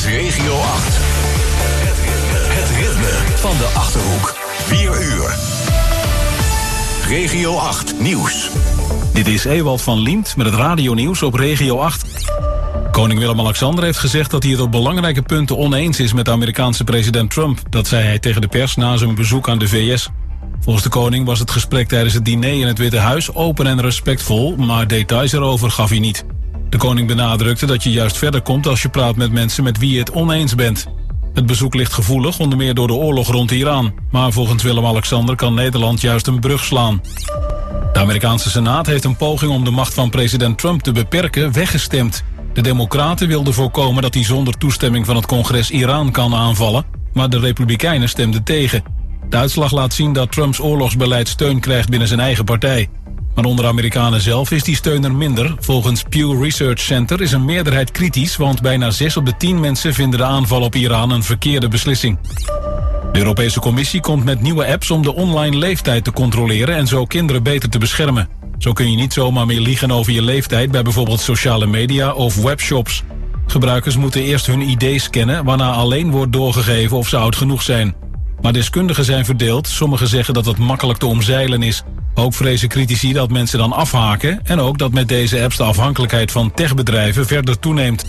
Regio 8. Het ritme van de Achterhoek. 4 uur. Regio 8 nieuws. Dit is Ewald van Liemt met het radionieuws op Regio 8. Koning Willem-Alexander heeft gezegd dat hij het op belangrijke punten oneens is met de Amerikaanse president Trump. Dat zei hij tegen de pers na zijn bezoek aan de VS. Volgens de koning was het gesprek tijdens het diner in het Witte Huis open en respectvol, maar details erover gaf hij niet. De koning benadrukte dat je juist verder komt als je praat met mensen met wie je het oneens bent. Het bezoek ligt gevoelig, onder meer door de oorlog rond Iran. Maar volgens Willem-Alexander kan Nederland juist een brug slaan. De Amerikaanse Senaat heeft een poging om de macht van president Trump te beperken weggestemd. De Democraten wilden voorkomen dat hij zonder toestemming van het congres Iran kan aanvallen, maar de Republikeinen stemden tegen. De uitslag laat zien dat Trumps oorlogsbeleid steun krijgt binnen zijn eigen partij. Maar onder Amerikanen zelf is die steun er minder. Volgens Pew Research Center is een meerderheid kritisch, want bijna 6 op de 10 mensen vinden de aanval op Iran een verkeerde beslissing. De Europese Commissie komt met nieuwe apps om de online leeftijd te controleren en zo kinderen beter te beschermen. Zo kun je niet zomaar meer liegen over je leeftijd bij bijvoorbeeld sociale media of webshops. Gebruikers moeten eerst hun ID scannen, waarna alleen wordt doorgegeven of ze oud genoeg zijn. Maar deskundigen zijn verdeeld. Sommigen zeggen dat het makkelijk te omzeilen is. Ook vrezen critici dat mensen dan afhaken en ook dat met deze apps de afhankelijkheid van techbedrijven verder toeneemt.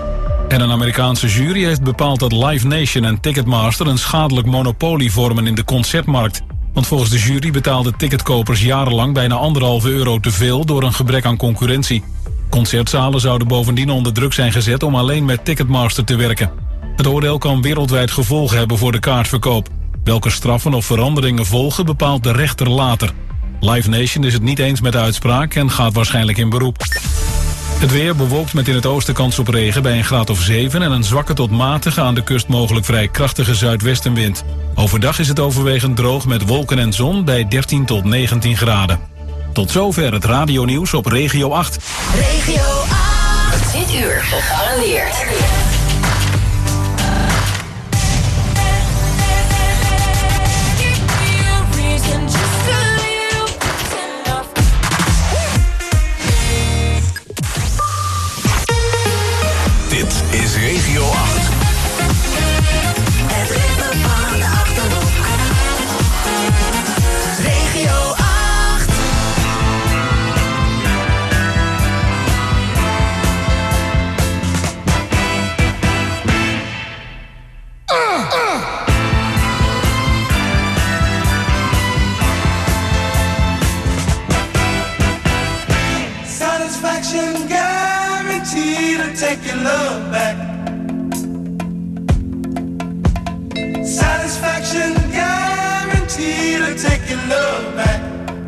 En een Amerikaanse jury heeft bepaald dat Live Nation en Ticketmaster een schadelijk monopolie vormen in de concertmarkt. Want volgens de jury betaalden ticketkopers jarenlang bijna €1,5 te veel door een gebrek aan concurrentie. Concertzalen zouden bovendien onder druk zijn gezet om alleen met Ticketmaster te werken. Het oordeel kan wereldwijd gevolgen hebben voor de kaartverkoop. Welke straffen of veranderingen volgen bepaalt de rechter later. Live Nation is het niet eens met de uitspraak en gaat waarschijnlijk in beroep. Het weer bewolkt met in het oosten kans op regen bij een graad of 7... en een zwakke tot matige, aan de kust mogelijk vrij krachtige zuidwestenwind. Overdag is het overwegend droog met wolken en zon bij 13 tot 19 graden. Tot zover het radionieuws op Regio 8. Regio 8. Dit uur gegarandeerd. Dit is Regio 8. Het ritme van de Achterhoek. Regio 8. Satisfaction guaranteed to take your love back. Satisfaction guaranteed to take your love back.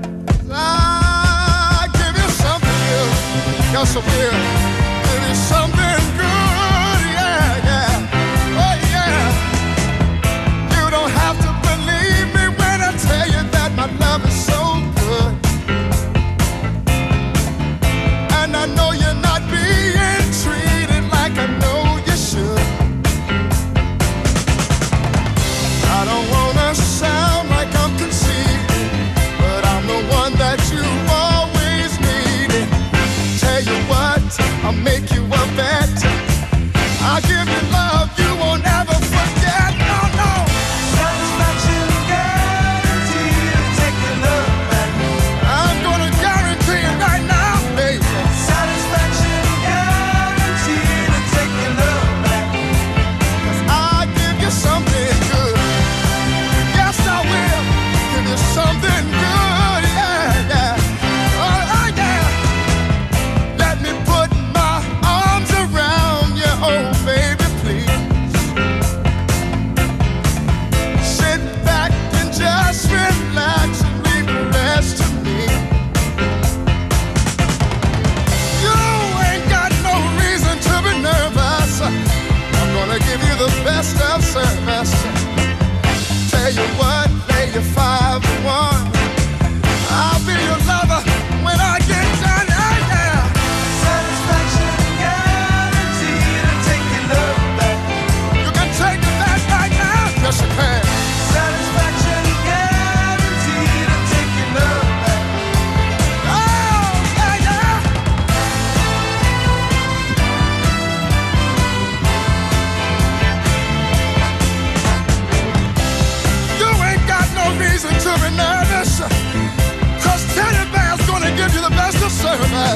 I give you something new, got some here. Give you something good, yeah, yeah, oh yeah. You don't have to believe me when I tell you that my love is so good. And I know you're not being treated like I know you should. I don't wanna sound like I'm conceited, but I'm the one that you always needed. Tell you what, I'll make you a better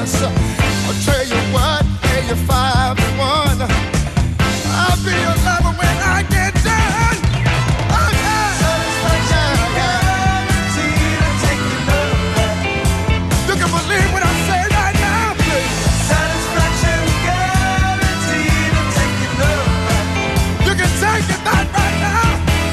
yes. I'll tell you what, hey, you're 5 to 1. I'll be your lover when I get done. Oh, yeah. Guaranteed to take your love back. You can believe what I say right now, please. Satisfaction guaranteed to take your love back. You can take it back right now.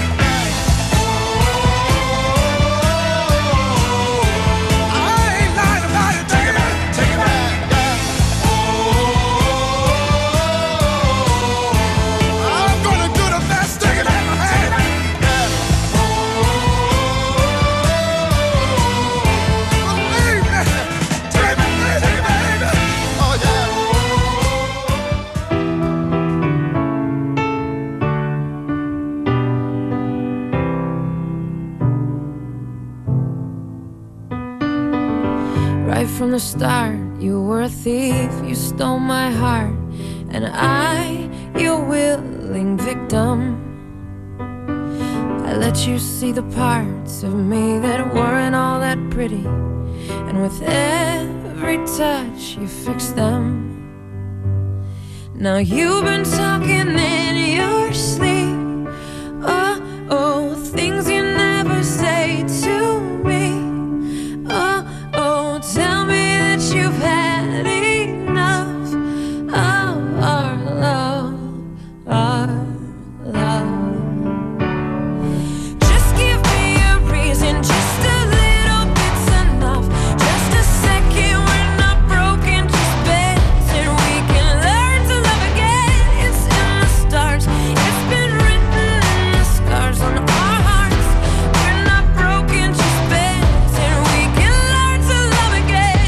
From the start, you were a thief, you stole my heart, and I, your willing victim. I let you see the parts of me that weren't all that pretty, and with every touch you fixed them. Now you've been talking in your sleep, oh, things you never say to me. Tell me that you've had enough of our love, Just give me a reason, just a little bit's enough. Just a second, we're not broken, just bends, and we can learn to love again. It's in the stars, it's been written in the scars on our hearts. We're not broken, just bends, and we can learn to love again.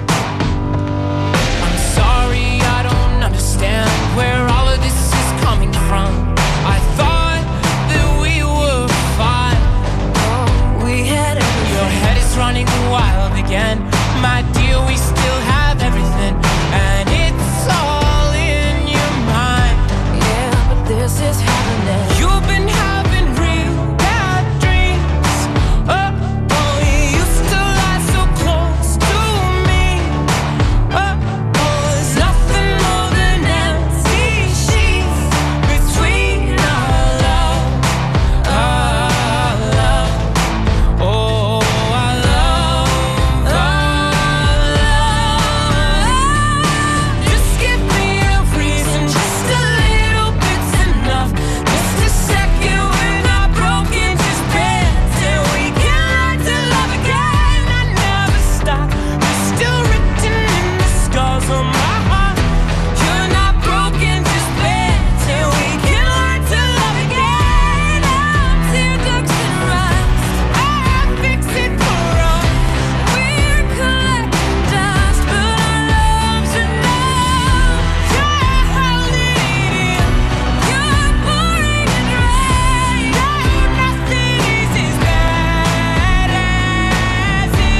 I'm sorry, I don't understand where all of this is coming from. I thought that we were fine. Oh, we had everything. Your head is running wild again. My dear, we still have everything, and it's all in your mind. Yeah, but this is happening. You've been having real bad dreams. Oh, you used to lie so close to me. Oh, there's nothing more than empty sheets between our love. Oh, our love. Just give me a reason, just a little bit's enough. Just a second, we're not broken, just bends, and we can learn to love again. I never stop, you're still written in the scars on my heart. You're not broken, just bends, and we can learn to love again. I'm tear ducts and rust, I fix it for us. We're collecting dust, but our love's enough. You're holding it in, you're pouring it rain. No, nothing is as bad as it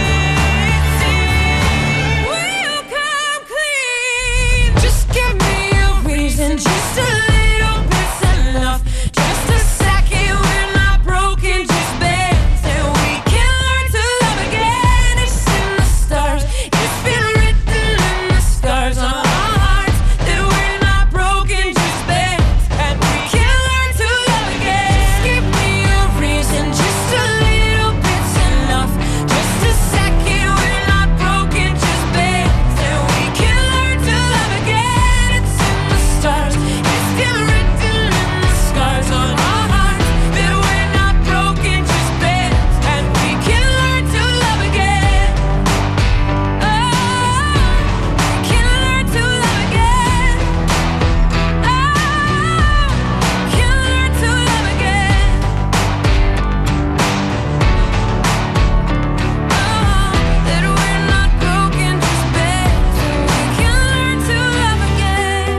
seems. We'll come clean. Just give me a reason, just a little bit's enough. Just a second, we're not broken, just bends, and we can learn to love again. It's in the stars, it's been written in the scars on our hearts that we're not broken, just bends, and we can learn to love again. Just give me a reason, just a little bit's enough. Just a second, we're not broken, just bends, and we can learn to love again. It's in the stars, it's been written in the scars on our hearts that we're not broken, just bends, and we can learn to love again. Oh, we can learn to love again. Oh, can learn to love again. That we're not broken, just bends, and we can learn to love again.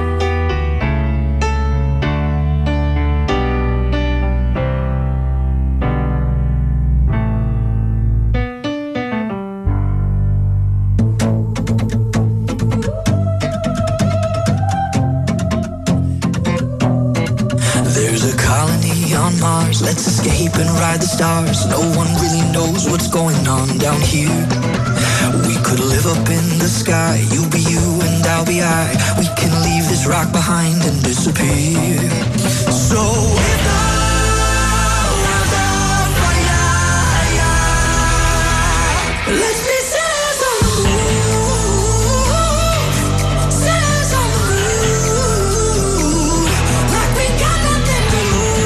There's a colony on Mars, let's escape and ride the stars. No one really knows what's going on down here. We could live up in the sky. You be you and I'll be I. We can leave this rock behind and disappear. So if the world's on fire, let's be sinners on the moon. Sinners on the moon. Like we got nothing to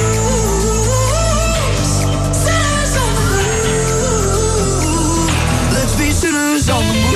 lose. Sinners on the moon. Let's be sinners on the moon.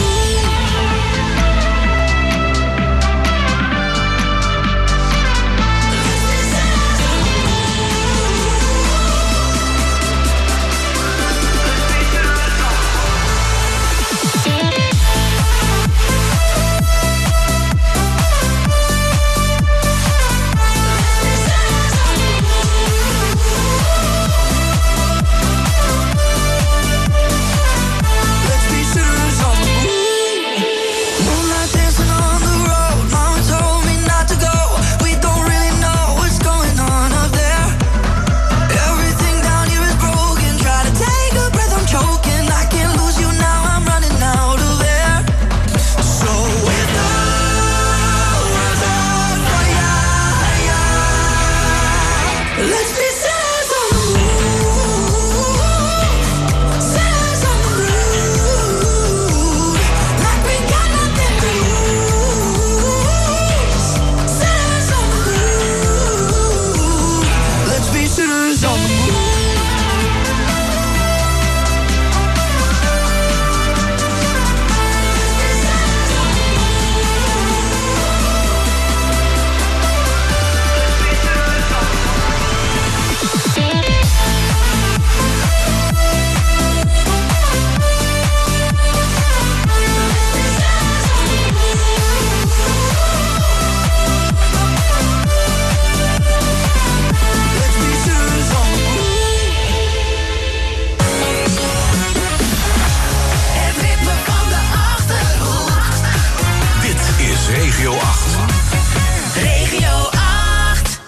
Regio 8. Regio 8.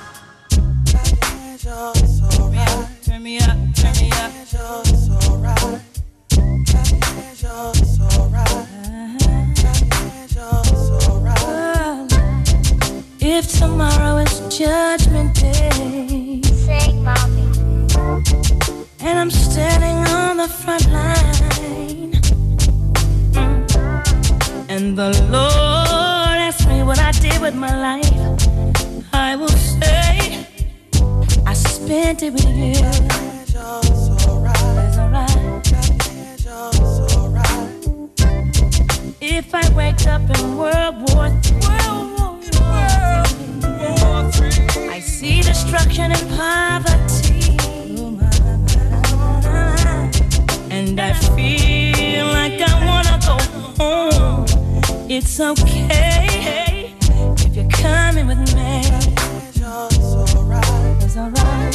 Turn me up, turn me up. If tomorrow is Judgment Day, Sing, mommy. and I'm standing on the front line, and the Lord asks me what I did with my life, I will say I spent it with you. It's alright. If I wake up in World War III, I see destruction and poverty, and I feel like I wanna go home. It's okay if you're coming with me. It's alright. It's alright.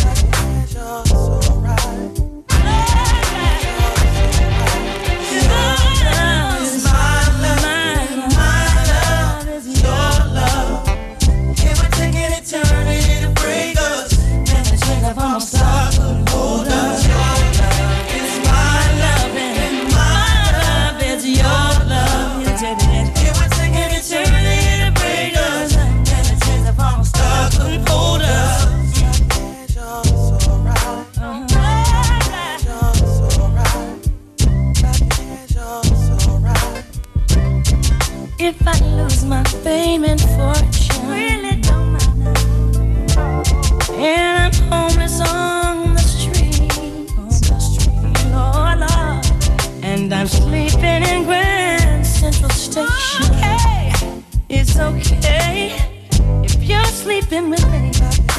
If I lose my fame and fortune, really don't matter, and I'm homeless on the street, Lord, Lord, and I'm sleeping in Grand Central Station, okay. It's okay if you're sleeping with me.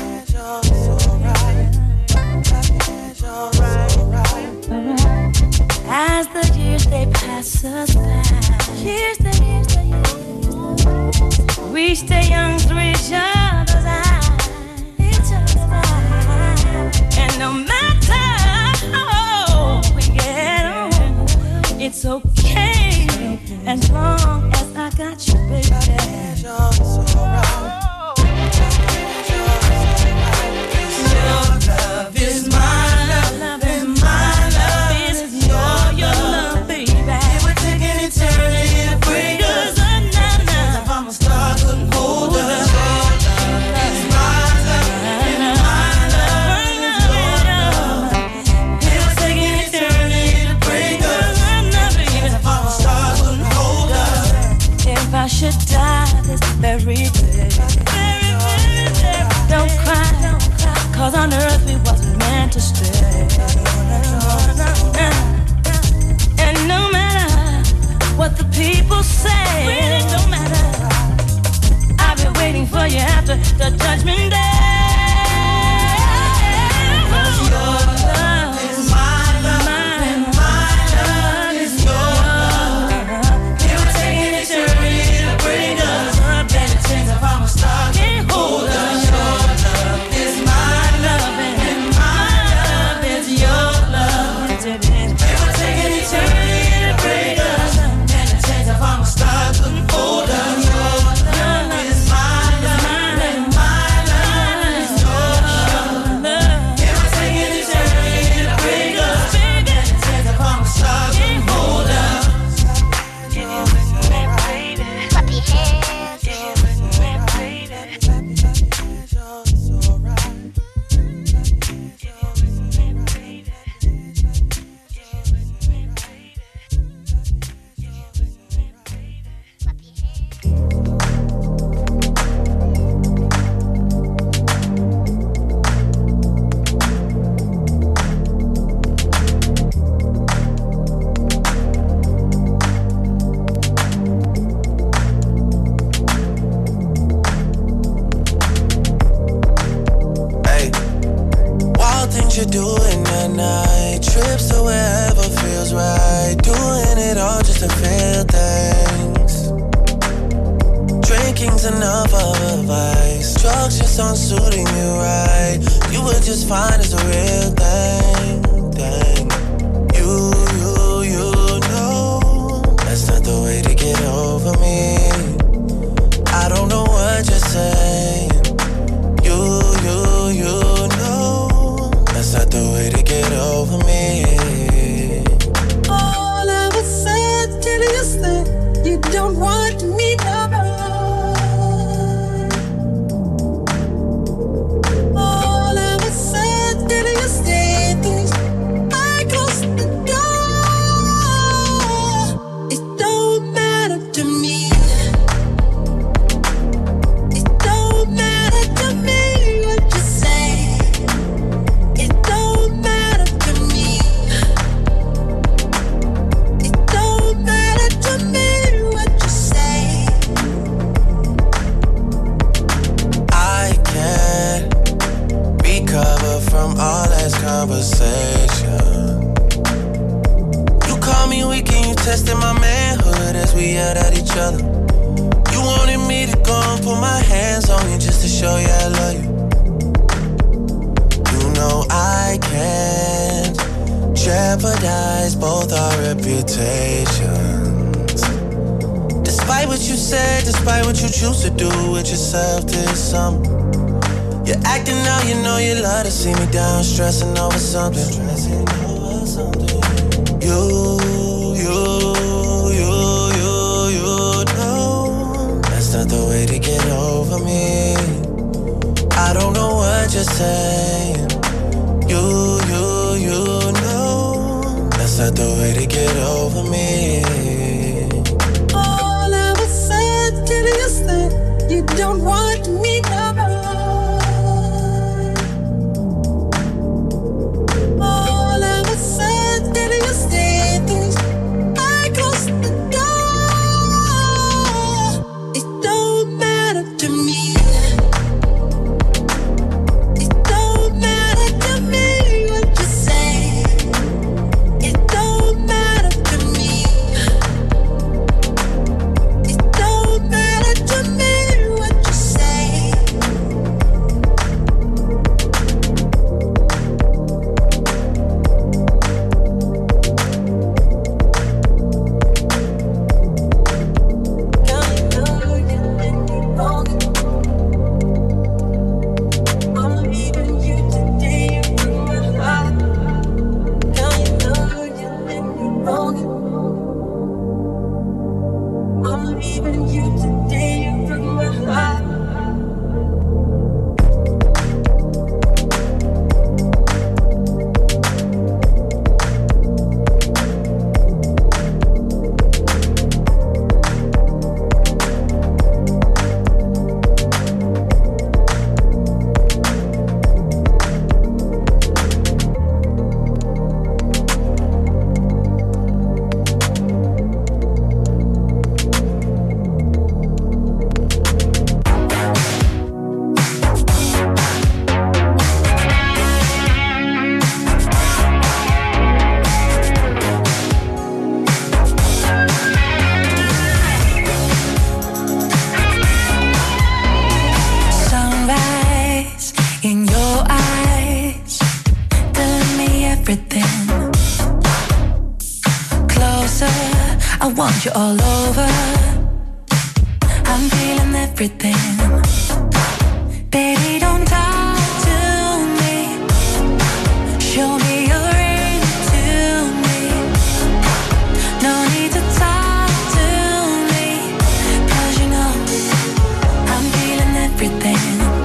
As the years they pass us by, we stay young through each other's eyes. And no matter how we get on, it's okay as long as I got you, baby. Your love is my love, and my love is your love, baby. It would take an eternity. 'cause on earth we wasn't meant to stay. And no matter what the people say, really don't matter. I've been waiting for you after the judgment day. 'Cause your love is my love, and my love is your love. It would take an eternity to bring us up, and it takes if I'm a star. Can't hold us. Your love is my love, and my love is your love. It would take an eternity to bring us up, and it takes if I'm a star. Couldn't hold us. Your love is my love, and my love is your love. It would take an eternity to bring us, and it takes if I'm a star. Couldn't hold us. Clap your hands. Hey, wild things you do in the night, trips to wherever feels right, doing it all just to feel things. Drinking's enough of a vice, drugs just aren't suiting you right. You were just fine as a real thing. You know that's not the way to get over me. I don't know what you're saying. You know that's not the way to get over me. All I was said to you is that you don't want me no more. All I was said to you is that I closed the door. It don't matter to me. It don't matter to me what you say. It don't matter to me. It don't matter to me what you say. I can't recover from all that conversation. You call me weak and you tested my manhood as we yelled at each other. You wanted me to go and put my hands on you just to show you I love you. You know I can't jeopardize both our reputations. Despite what you said, despite what you choose to do with yourself this summer, you're acting out, you know you love to see me down, stressing over something. You know that's not the way to get over me. I don't know what you're saying. You know that's not the way to get over me. All I was said to you is that you don't want me no more. All I was said to you is that I closed the door. It don't matter to me. It don't matter to me what you say. It don't matter to me. It don't matter to me what you say. want you all over. I'm feeling everything. Baby, don't talk to me. Show me your ring to me. No need to talk to me, 'cause you know I'm feeling everything.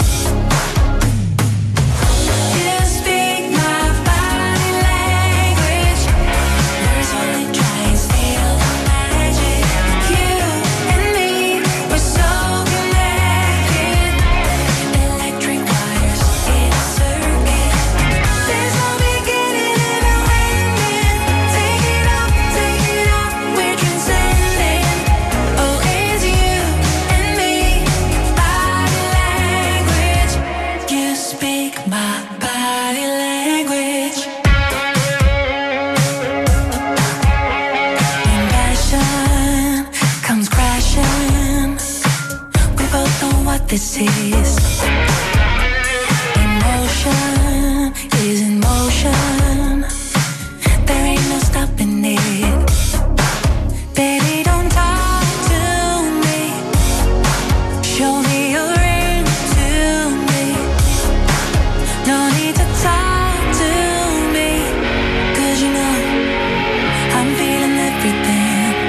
This is emotion is in motion. There ain't no stopping it. Baby, don't talk to me. Show me your ring to me. No need to talk to me, 'cause you know I'm feeling everything.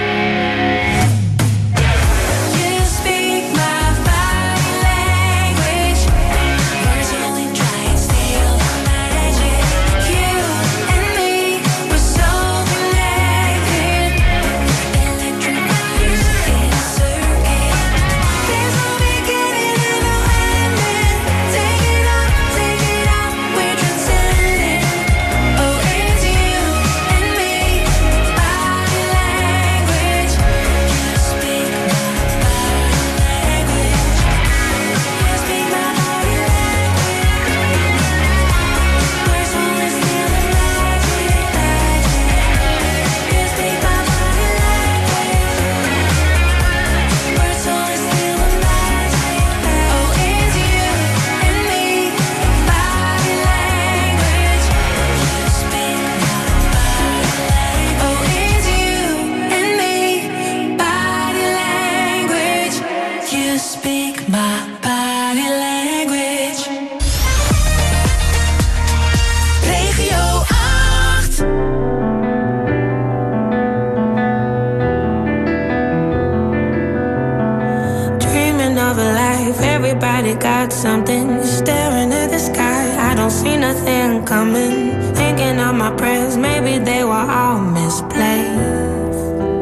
Everybody got something, staring at the sky. I don't see nothing coming. Thinking of my prayers, maybe they were all misplaced.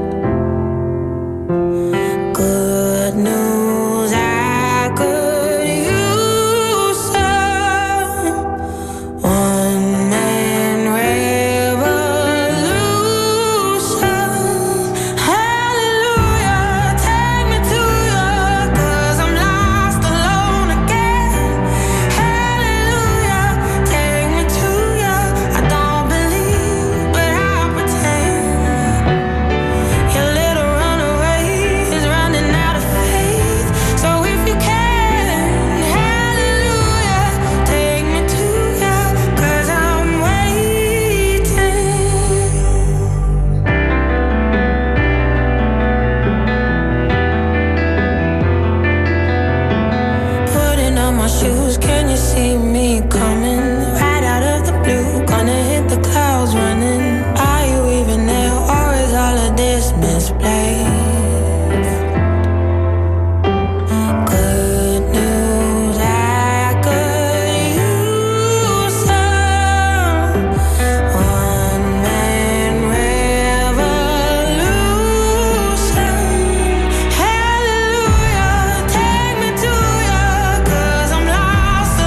Good news, I could use some one-man revolution. Hallelujah, take me to you, 'cause I'm lost alone again. Hallelujah, take me to you. I don't believe, but I pretend. Your little runaway is running out of faith. So if you can, hallelujah, take me to you, 'cause I'm waiting. Putting on my shoes, can you see me coming? Right out of the blue, gonna hit the clouds running. Are you even there, or is all of this misplaced? Good news, I could use some one-man revolution. Hallelujah, take me to you, 'cause I'm lost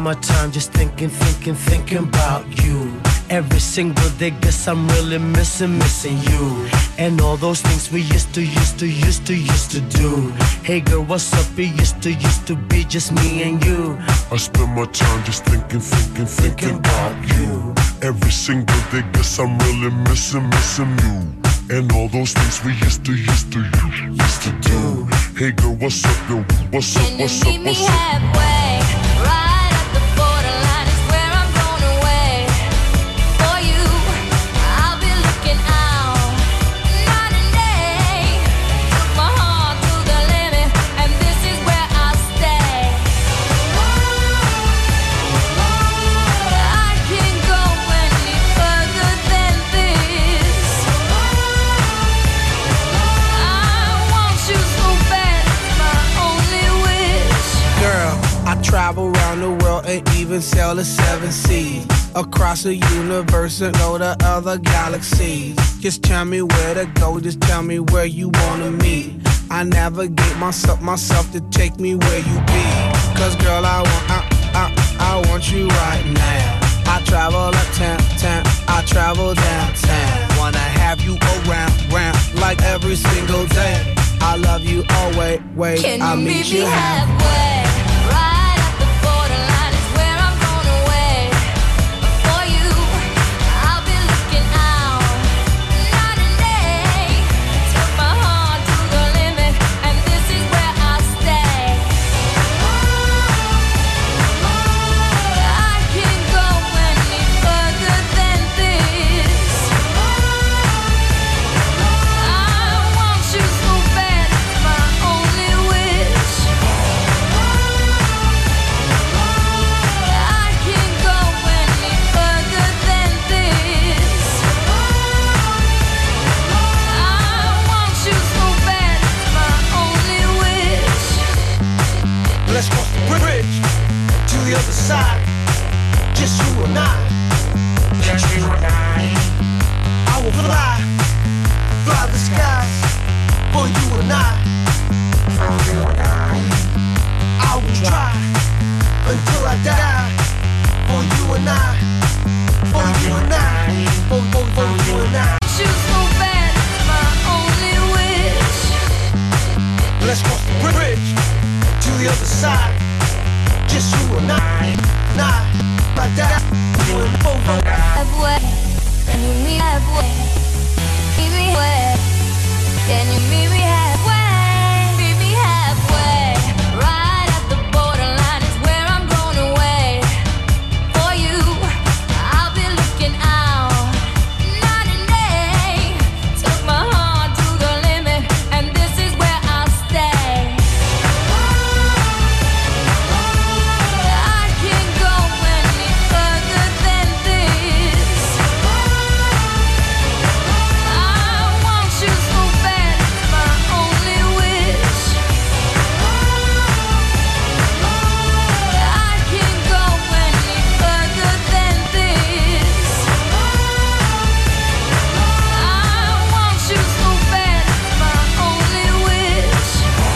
my time just thinking about you. Every single day, guess I'm really missing you. And all those things we used to do. Hey girl, what's up? It used to be just me and you. I spend my time just thinking about you. Every single day, guess I'm really missing you. And all those things we used to do. Hey girl, what's up, yo? What's up, what's up, what's up? Can you meet me halfway? Right at the borderline is where I'm going away. For you, I'll be looking out night and day. Took my heart to the limit, and this is where I'll stay. I can't go any further than this. I want you so bad, it's my only wish. Girl, I travel around the world and even sail the 7 seas. Across the universe and go to other galaxies. Just tell me where to go, just tell me where you wanna meet. I navigate myself to take me where you be. Cause girl, I want you right now. I travel uptown, I travel downtown. Wanna have you around, like every single day. I love you always, wait, Can I'll you meet meet you me halfway. halfway? Right at the borderline is where I'm going away. For you, I'll be looking out night and day. Took my heart to the limit, and this is where I'll stay. I can't go any further than this. I want you so bad, it's my only wish. I can't go any further than this. I want you so bad, it's my only wish. Let's cross the bridge to the other side. Just you and I. Just you and I will fly the skies for you and I. I will try until I die for you and I. For you and I. For you and I. You so bad, it's my only wish. Let's cross the bridge to the other side. Just you and I. I die. You and over. Halfway, can you meet me halfway? Meet me halfway. Can you meet me halfway? Meet me halfway. Right at the borderline is where I'm going away. For you, I'll be looking out night and day. Took my heart to the limit, and this is where I'll stay. I can't go any further than this. I want you so bad, it's my only wish. I can't go any further than this. I want you so bad, it's my only wish.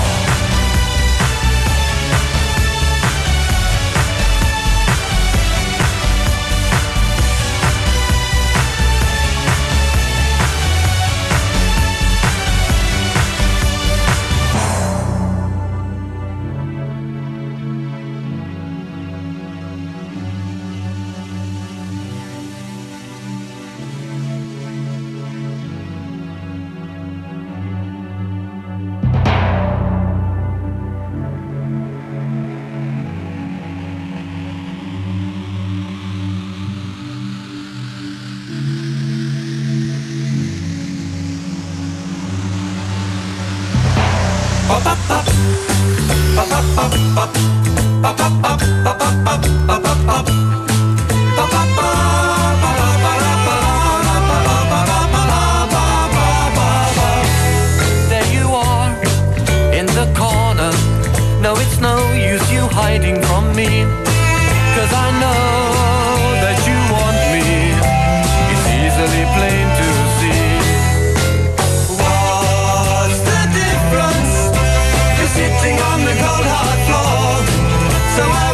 There you are, in the corner. No, it's no use you hiding from me, 'cause I know that you want me. It's easily plain to see. What's the difference? You're sitting on the cold hard floor, so I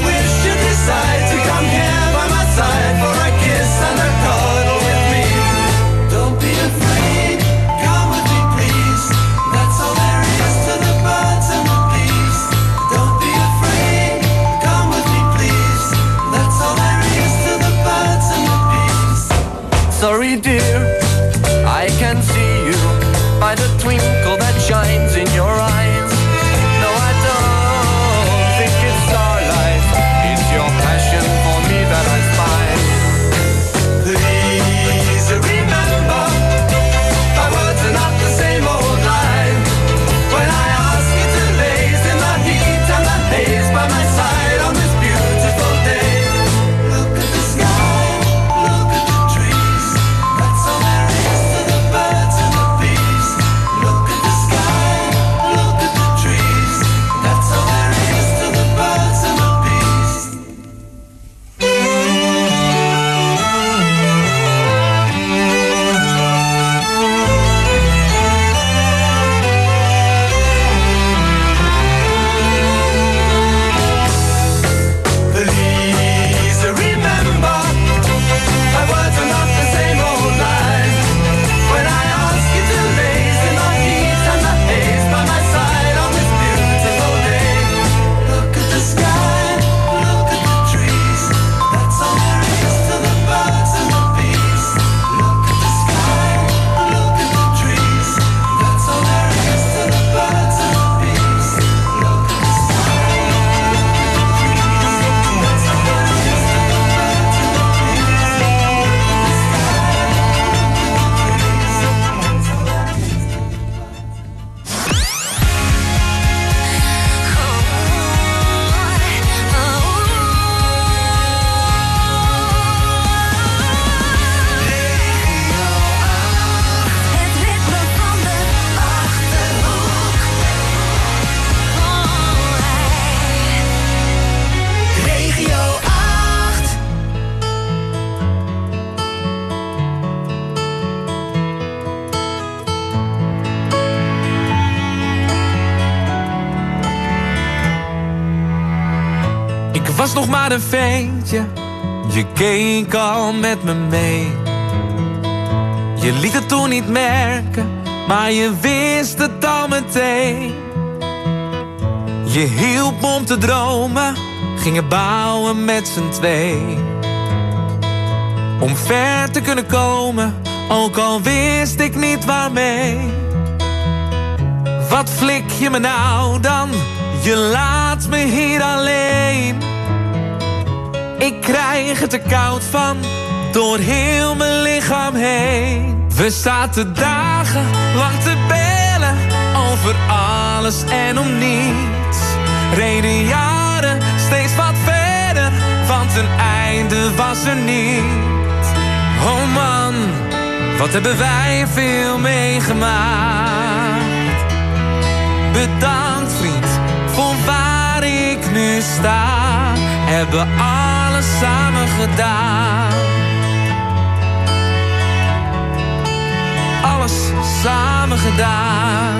sorry dear, I can see you by the twinkle that shines in your eyes. No, I don't think it's starlight, it's your passion for me that I spy. Please remember, my words are not the same old line. When I ask you to laze in the heat and the haze by my side on this beautiful day. Look at the sky, look at the trees, that's all there is to the birds and the bees. Look at the sky, look at the trees, that's all there is to the birds and the bees. Please remember, my words are not the same old line. When I ask you to laze in the heat and the haze by my side on this beautiful day. Look at the sky, look at the trees, that's all there is to the birds and the bees. Look at the sky, look at the trees, that's all there is to the birds and the bees. Look at the sky, look at the trees, that's all there is to the birds and the bees. Het ritme van de Achterhoek. Regio 8. Ik was nog maar een ventje, je keek al met me mee. Je liet het toen niet merken, maar je wist het al meteen. Je hielp me om te dromen, gingen bouwen met z'n twee. Om ver te kunnen komen, ook al wist ik niet waarmee. Wat flik je me nou dan? Je laat me hier alleen. Ik krijg het er koud van, door heel mijn lichaam heen. We zaten dagenlang te bellen, over alles en om niets. Reden jaren steeds wat verder, want een einde was er niet. Oh man, wat hebben wij veel meegemaakt. Bedankt vriend, voor waar ik nu sta. Hebben alles samen gedaan. Alles samen gedaan.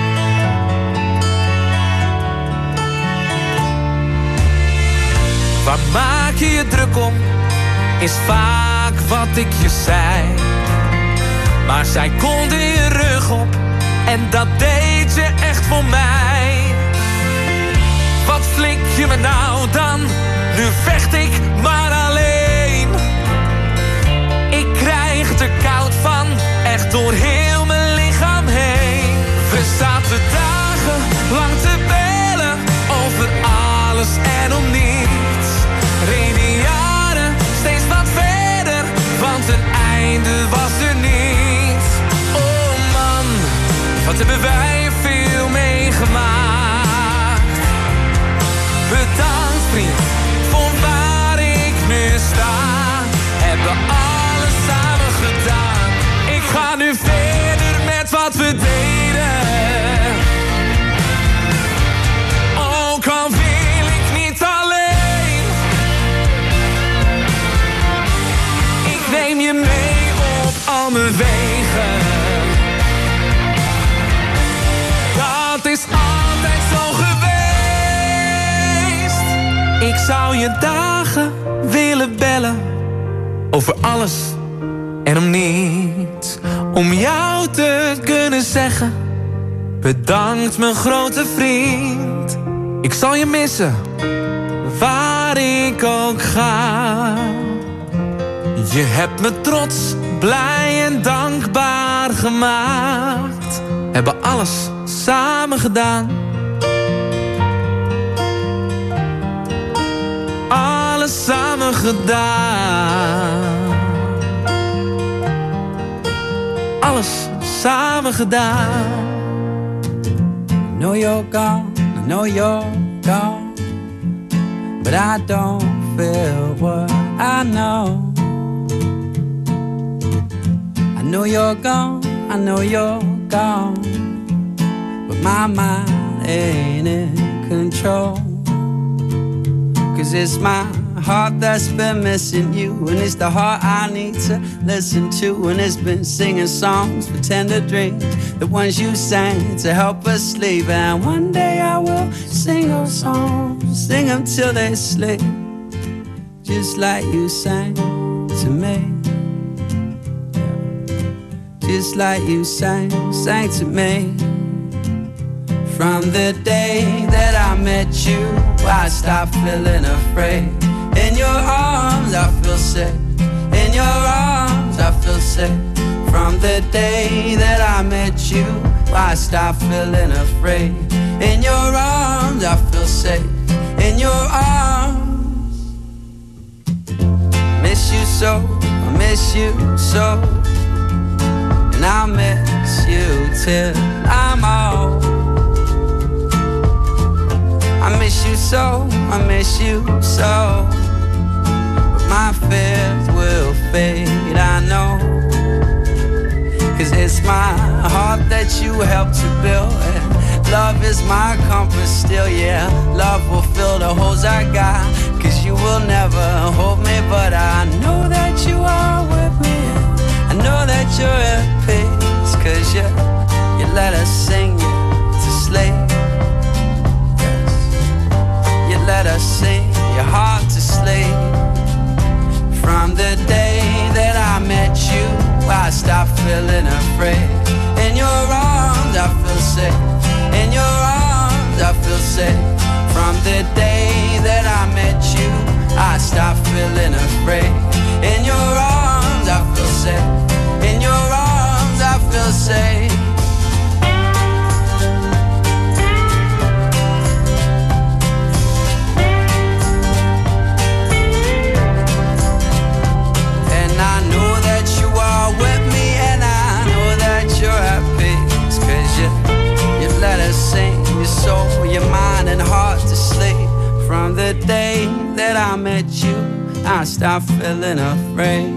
Waar maak je je druk om, is vaak wat ik je zei. Maar zij konden je rug op, en dat deed je echt voor mij. Wat flik je me nou dan? Nu vecht ik maar alleen. Ik krijg het er koud van, echt door heel mijn lichaam heen. We zaten dagenlang te bellen, over alles en om niets. Reden jaren steeds wat verder, want een einde was er niet. Oh man, wat hebben wij veel meegemaakt. Bedankt vriend, voor waar ik nu sta. Hebben alles samen gedaan. Ik ga nu verder met wat we deden. Ook al wil ik niet alleen. Ik neem je mee op al mijn wegen. Dat is altijd zo geweest. Ik zou je dagen willen bellen, over alles en om niets. Om jou te kunnen zeggen, bedankt mijn grote vriend. Ik zal je missen, waar ik ook ga. Je hebt me trots, blij en dankbaar gemaakt. Hebben alles samen gedaan. Alles samen gedaan. Alles samen gedaan. I know you're gone, I know you're gone, but I don't feel what I know. I know you're gone, I know you're gone, but my mind ain't in control. 'Cause it's my heart that's been missing you, and it's the heart I need to listen to. And it's been singing songs for tender dreams, the ones you sang to help us sleep. And one day I will sing those songs, sing them till they sleep, just like you sang to me. Just like you sang to me. From the day that I met you, I stopped feeling afraid. In your arms I feel safe. In your arms I feel safe. From the day that I met you, I stopped feeling afraid. In your arms I feel safe. In your arms. Miss you so, I miss you so, and I'll miss you till I'm old. I miss you so, I miss you so, but my fears will fade, I know. 'Cause it's my heart that you helped to build, and love is my compass still, yeah. Love will fill the holes I got, 'cause you will never hold me, but I know that you are with me. I know that you're at peace, 'cause you let us sing you to sleep. Let us sing your heart to sleep. From the day that I met you, I stopped feeling afraid. In your arms I feel safe. In your arms I feel safe. From the day that I met you, I stopped feeling afraid. In your arms I feel safe. In your arms I feel safe. Let us sing your soul, your mind and heart to sleep. From the day that I met you, I stopped feeling afraid.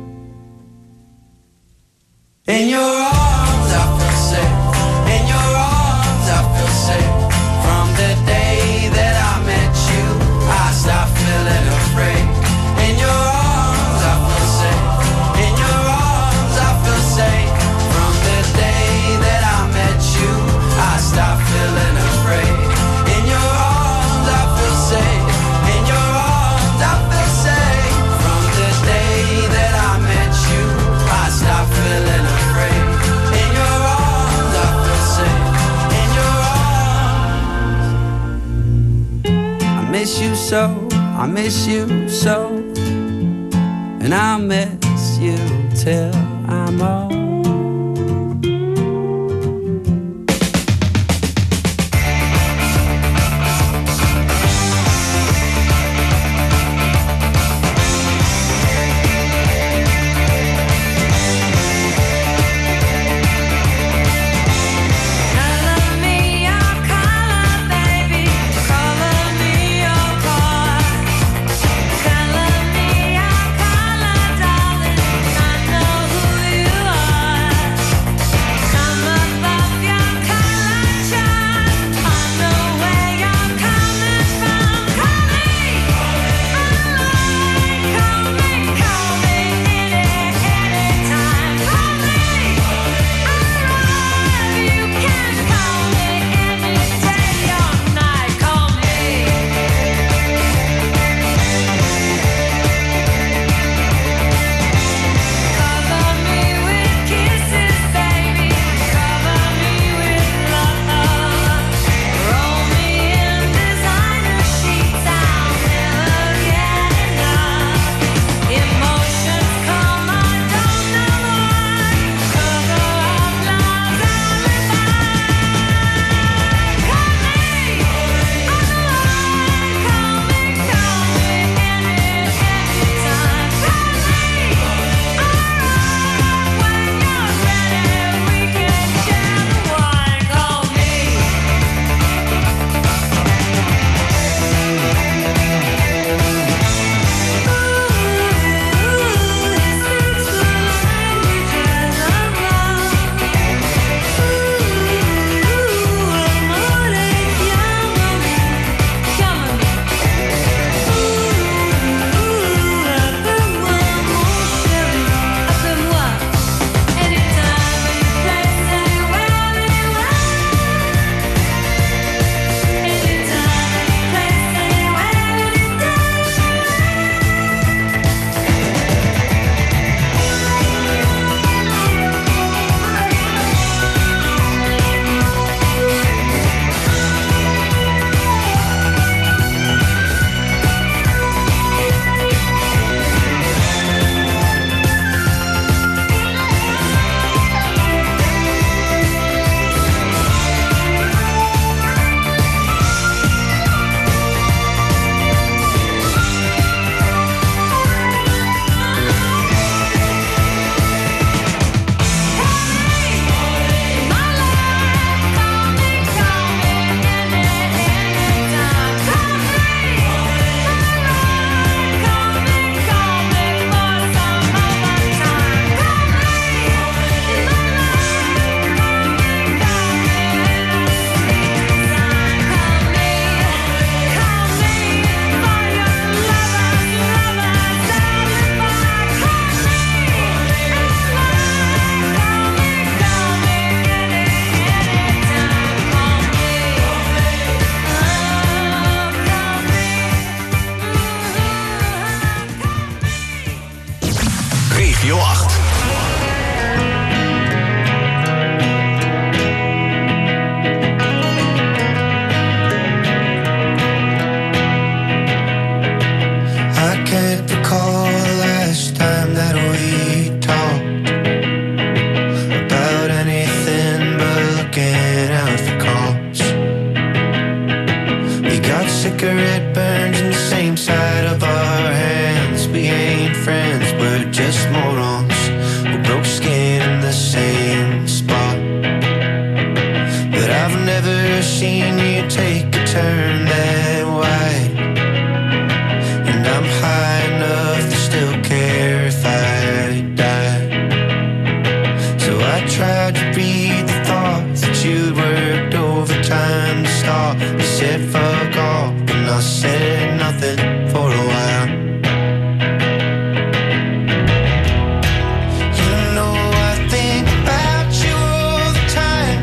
In your arms I feel safe. In your arms I feel safe. From the day that I met you, I stopped feeling afraid. In your arms I feel safe. In your arms I feel safe. From the day that I met you, I stopped feeling afraid. In your arms I feel safe. In your arms I feel safe. From the day that I met you, I stopped feeling afraid. In your arms I feel safe. In your arms. I miss you so, I miss you so, and I'll miss you till I'm old. Color me your color, darling. I know who you are. Regio 8. I can't recall the last time that we talked about anything but looking out for calls. We got cigarette burns in the same side of our hands. We ain't friends, we're just morons. We broke skin in the same spot. But I've never seen you take a turn that wide. And I'm high enough to still care if I die. So I tried to read the thoughts that you worked overtime to stop. You said fuck off, and I said nothing for a while. You know I think about you all the time,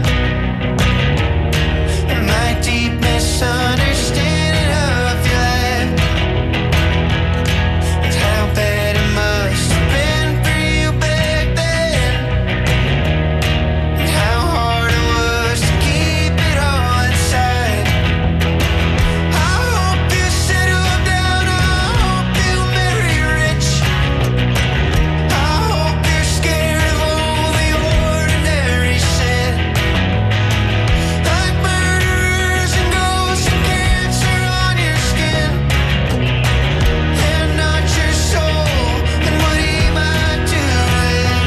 and my deep misunderstanding of your life, and how bad it must have been for you back then, and how hard it was to keep it all inside. I hope you settle down, I hope you marry rich, I hope you're scared of all the ordinary shit, like murderers and ghosts and cancer on your skin, and not your soul, and what he might do with it.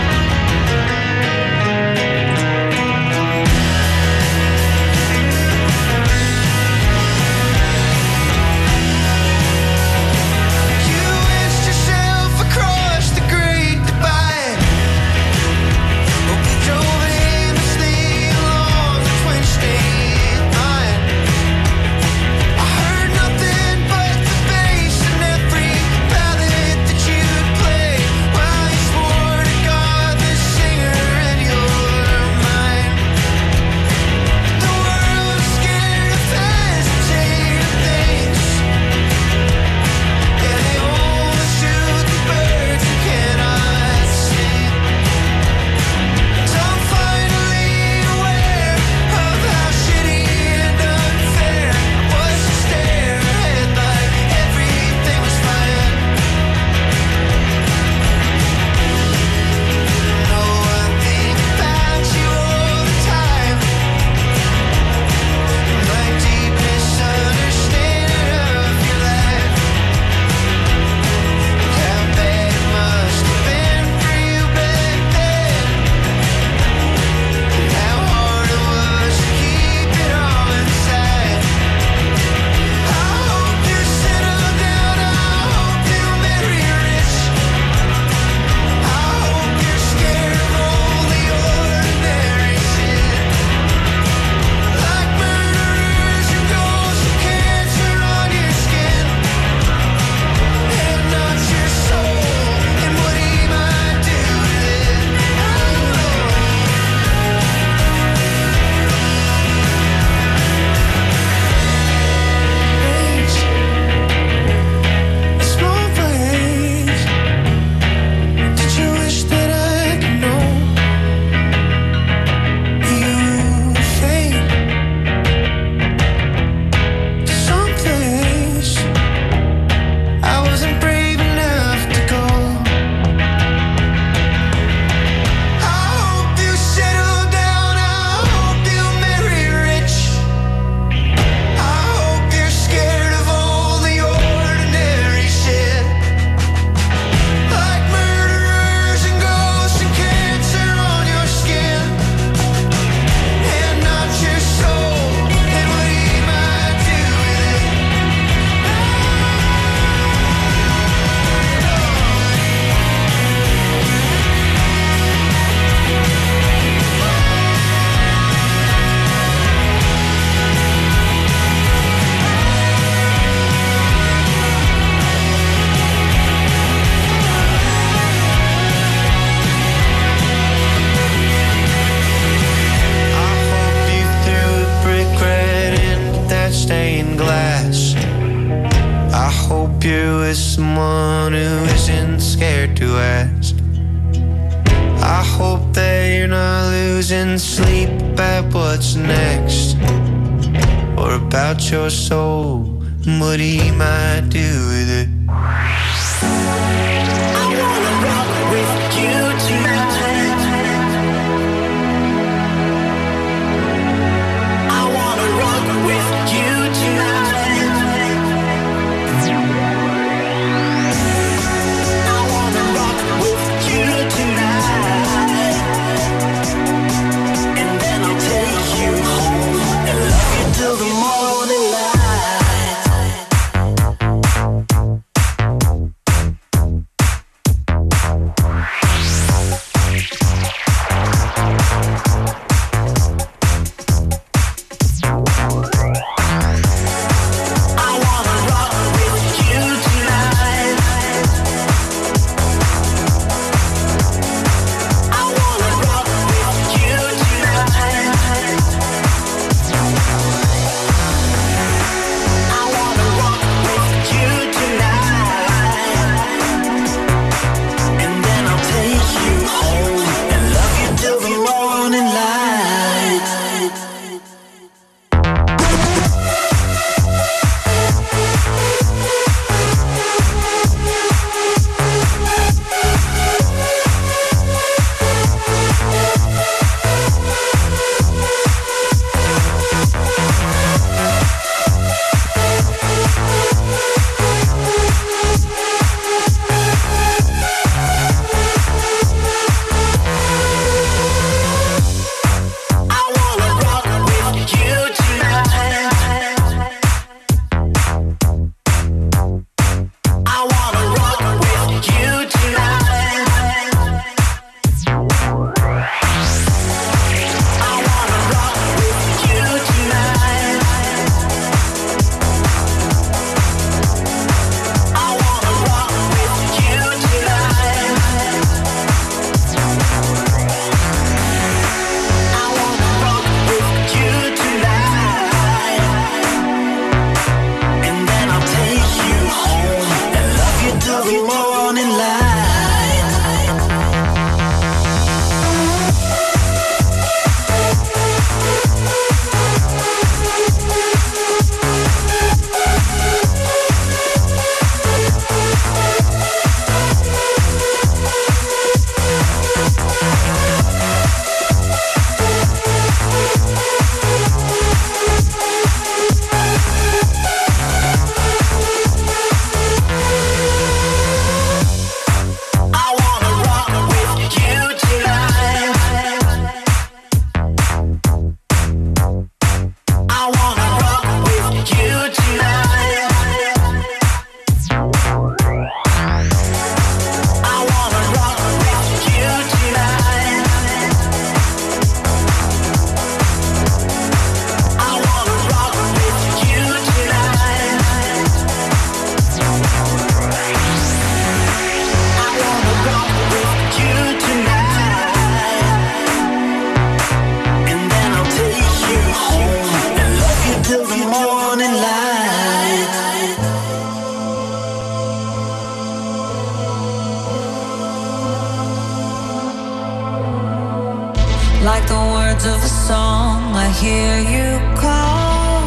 You wished yourself across the great divide. But we drove aimlessly along the Twin State Line. I heard nothing but the bass in every ballad that you'd play, while you swore to God the singer in your mind. The world is scared of hesitating things, and they only shoot the birds who cannot sing. So I'm finally aware of how shitty and unfair it was to stare ahead like everything was fine. No, I think about you all the time, my deep misunderstanding of your life, how bad it must have been for you back then, and how hard it was to keep it all inside. I hope you settle down, I hope you marry rich, I hope you're scared of all the ordinary shit, like murderers and ghosts and cancer on your skin, and not your soul, and what he might do with it. Small things. Did you wish that I could know you fade to some place I wasn't brave enough to go? I hope you settle down, I hope you marry rich, I hope you're scared of all the ordinary shit, like murderers and ghosts and cancer on your skin, and not your soul, and what he might do with it. I hope you threw a brick right into that stained glass. I hope you're with someone who isn't scared to ask. I hope that you're not losing sleep at what's next, or about your soul, what he might do with it. I wanna rock with you tonight. I wanna rock with you tonight. I wanna rock with you tonight. And then I'll take you home and love you till the morning light. Like the words of a song, I hear you call.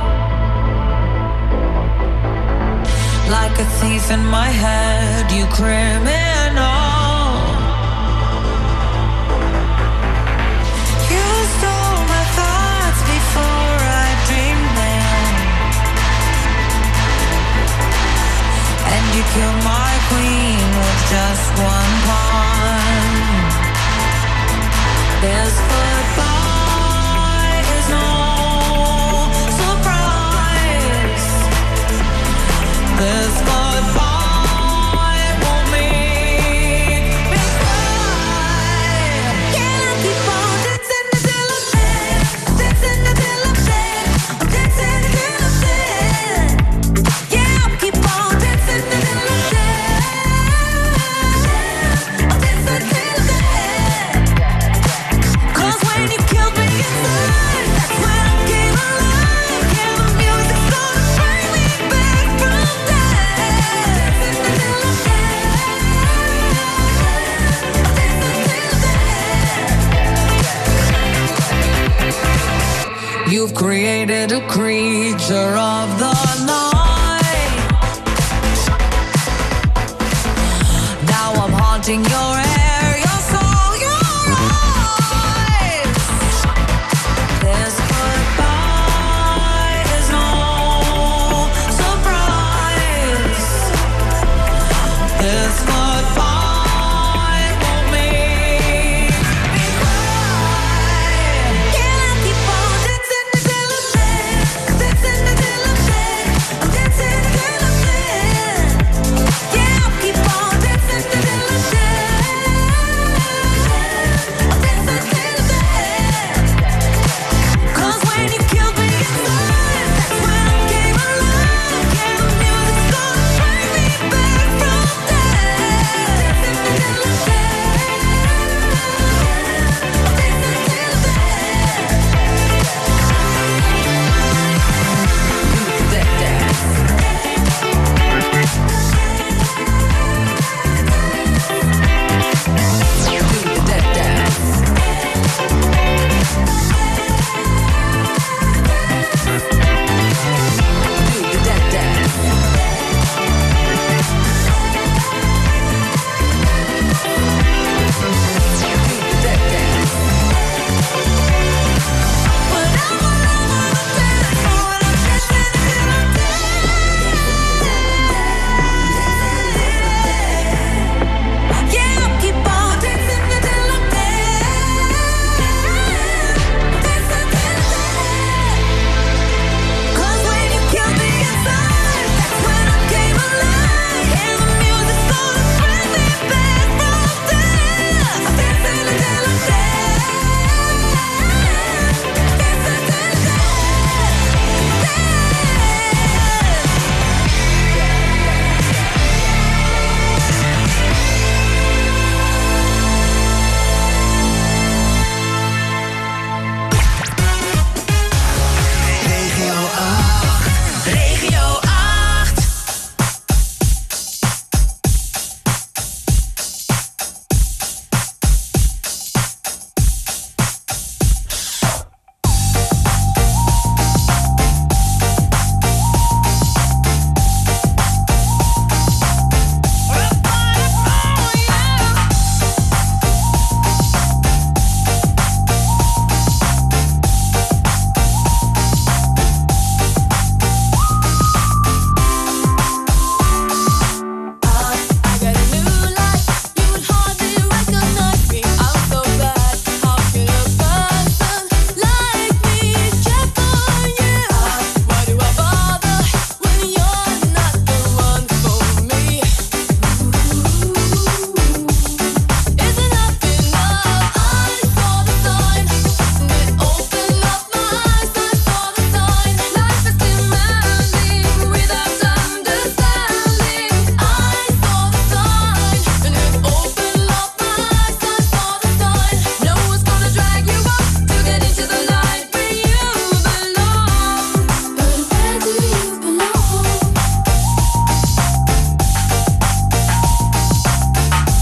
Like a thief in my head, you criminal. You stole my thoughts before I dreamed them, and you killed my queen with just one pawn. This goodbye is no surprise. This goodbye won't mean created a creature of the night. Now I'm haunting your head.